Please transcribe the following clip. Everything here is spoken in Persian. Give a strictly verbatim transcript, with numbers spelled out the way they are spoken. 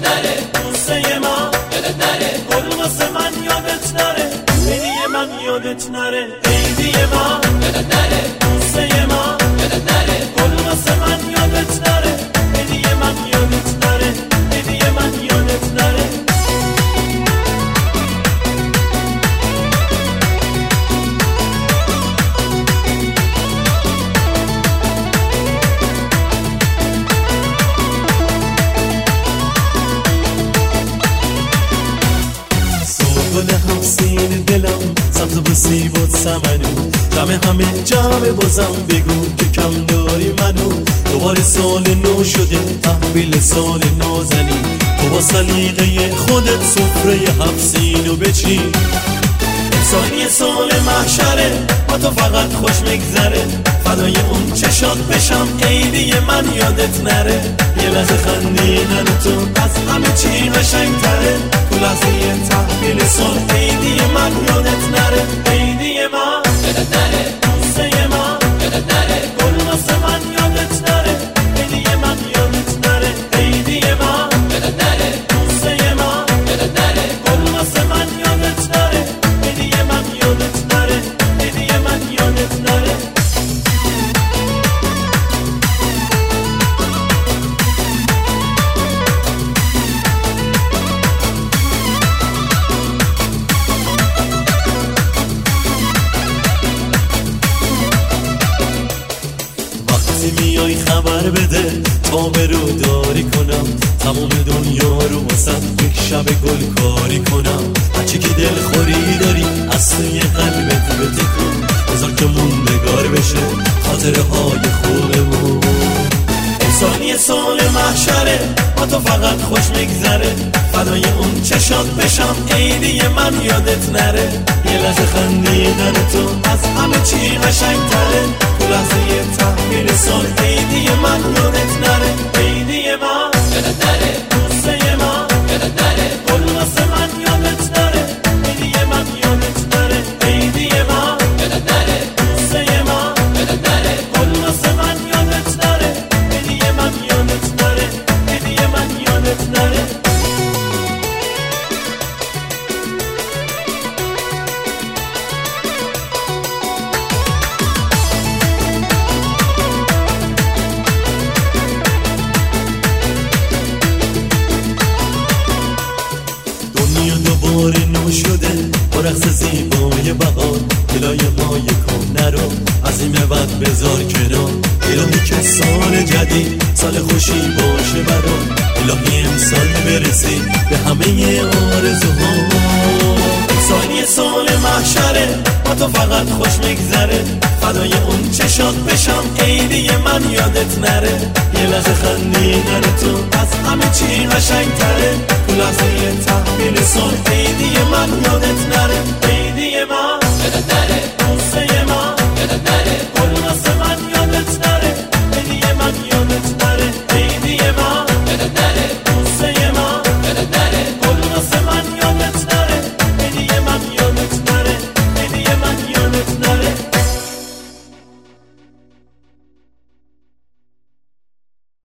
یادت نره بوسه ما یادت نره گل واسه من یادت نره عیدی من یادت نره عیدی ما یادت نره بوسه ما یادت نره گل واسه من یادت نره عیدی من یادت نره عیدی من یادت نره گل همسین دلم سبز و سیب و سمنو جمع همه جمع بازم بگو که کم داری منو دوباره سال نو شده تحویل سال نازنی تو با سلیقه خودت سفره هفسینو بچین امسال سال محشره با تو فقط خوش میگذره فدای اون چشات بشم عیدی من یادت نره یه لحظه خندیدن تو از همه چی قشنگ‌تره تو لحظه تحویل سال عیدی من یادت نره عیدی ما یادت نره بوسه ما یادت نره گل واسه من یادت نره عیدی من یادت نره عیدی ما یادت نره بوسه ما یادت نره گل واسه من یادت نره عیدی من یادت نره عیدی من یادت نره میای خبر بده تا برو داری کنم تمام دنیا رو واسم یک شب گل کاری کنم هرچی که دل خوری داری از توی قلبت بتکن بذار که موندگار بشه خاطره های خوبمون امسال یه سال محشره با تو فقط خوش میگذره فدای اون چشات بشم عیدی من یادت نره یه لحظه خندیدن تو از همه چی قشنگ‌تره تو لحظه تحویل سال عیدی من یادت نره عیدی ما یادت نره بوسه ما یادت نره گل واسه من یادت نره عیدی من یادت نره عیدی ما یادت نره بوسه ما یادت نره گل واسه من یادت نره عیدی من یادت نره عیدی من یادت نره دوباره نو شده با رقص زیبای بهار دلای ما یکم نرو از این به بعد بذار کنار الهی که سال جدید سال خوشی باشه برام الهی امسال برسی به همه آرزوها امسال یه سال محشره با تو فقط خوش میگذره فدای اون چشات بشم عیدی من یادت نره یه لحظه خندیدن تو از همه چی قشنگ‌تره تو لحظه تحویل سال عیدی من یادت نره عیدی ما یادت نره بوسه